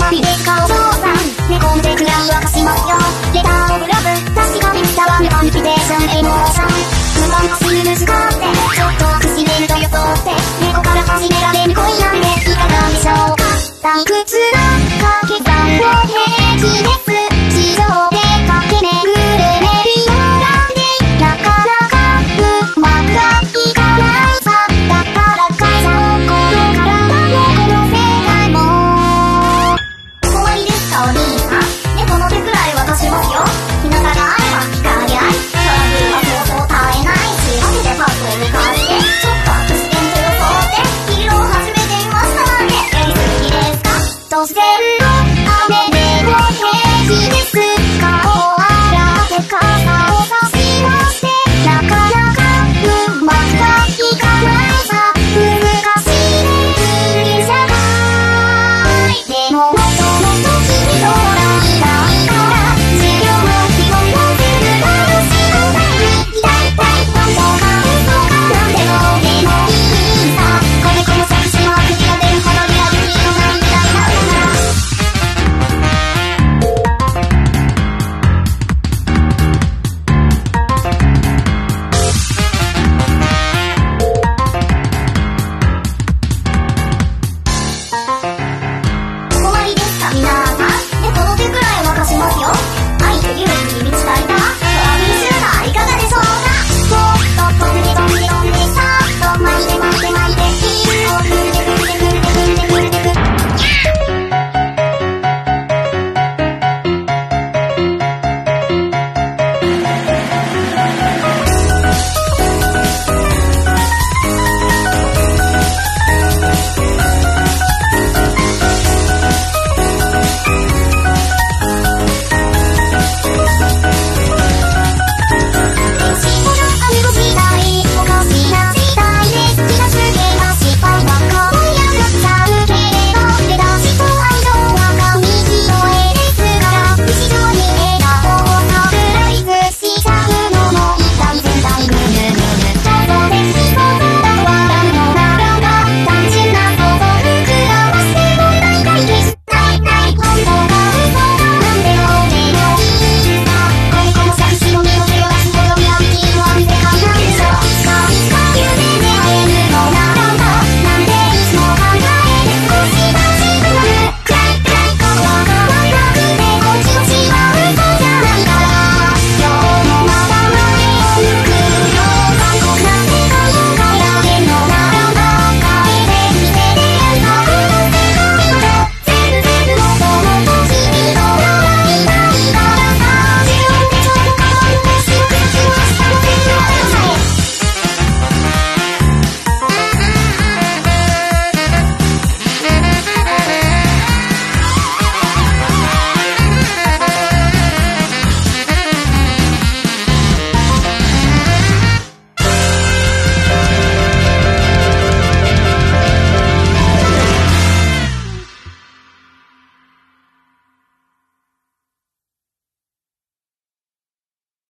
ビで顔上さん寝込んでくらい沸かしますよ。レターオブラブ確かに伝わるコミュニケーションエモーション。無言のスルー使ってちょっとくしめると装って猫から始められる恋なんでいかがでしょうか。退屈な掛け算を平気です。地上で駆け巡るメリーゴーランでなかなかうまくいかないさ。だから会社を心からこの世界も困りですかお兄さん。猫の手くらい渡しますよ。日向があれば光り合いトラブルはそうそう絶えないし後でパッとに返してちょっとアクシデント予想ってヒーロー始めていましたなんてやりすぎですか。突然の雨でも平気です。顔を洗って傘を差しましてなかなかうまくいかないさ。難しい社会でももっともっと君と笑いたいから授業の気分を全部楽しむために痛い痛い本当か嘘かなんでもいいさ。これこの作詞の悪気が出るほどリアルにのないみたいなお困りですか皆さん。